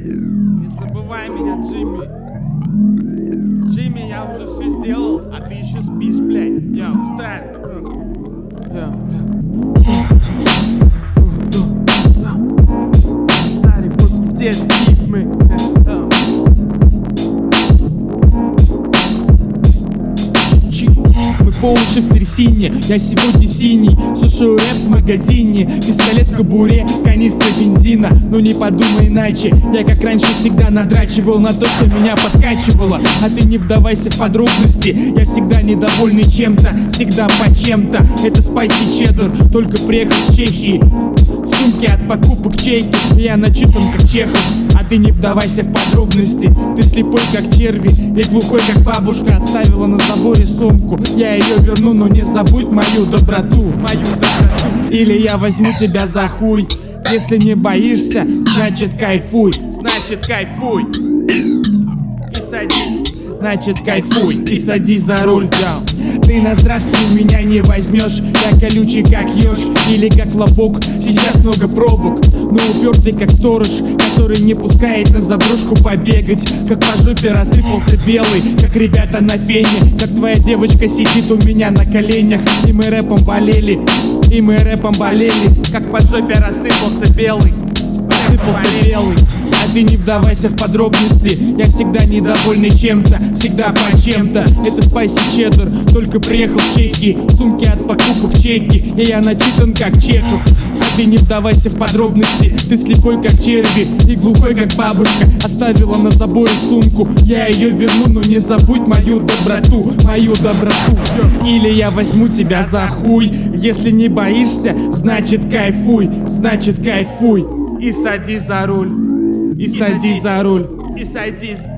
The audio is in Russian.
Не забывай меня, Джимми. Джимми, я уже все сделал, а ты еще спишь, блядь. Я устал. Старый факультет, рифмы. Мы по уши в трясине, я сегодня синий. Слушаю рэп в магазине, пистолет в кобуре, канистра бензина. Но не подумай иначе, я как раньше всегда надрачивал на то, что меня подкачивало. А ты не вдавайся в подробности, я всегда недовольный чем-то, всегда по чем-то. Это спайси чеддер, только приехал с Чехии. В сумке от покупок чеки, я начитан как Чехов. А ты не вдавайся в подробности, ты слепой как черви и глухой как бабушка. Оставила на заборе сумку, я ее верну, но не забудь мою доброту. Или я возьму тебя за хуй. Если не боишься, значит кайфуй. Значит кайфуй. И садись. Значит кайфуй и садись за руль. Ты на здравствуй меня не возьмешь. Я колючий как еж или как лобок. Сейчас много пробок, но упертый как сторож, который не пускает на заброшку побегать. Как по жопе рассыпался белый, как ребята на фене. Как твоя девочка сидит у меня на коленях. И мы рэпом болели, и мы рэпом болели. Как по жопе рассыпался белый, рассыпался белый. А ты не вдавайся в подробности, я всегда недовольный чем-то, всегда по чем-то. Это спайси чеддер, только приехал с Чехии. В сумке от покупок чеки, и я начитан как Чехов. А ты не вдавайся в подробности, ты слепой как черви и глухой как бабушка. Оставила на заборе сумку, я ее верну, но не забудь мою доброту, мою доброту. Или я возьму тебя за хуй. Если не боишься, значит кайфуй, значит кайфуй. И садись за руль. И садись за руль. И садись.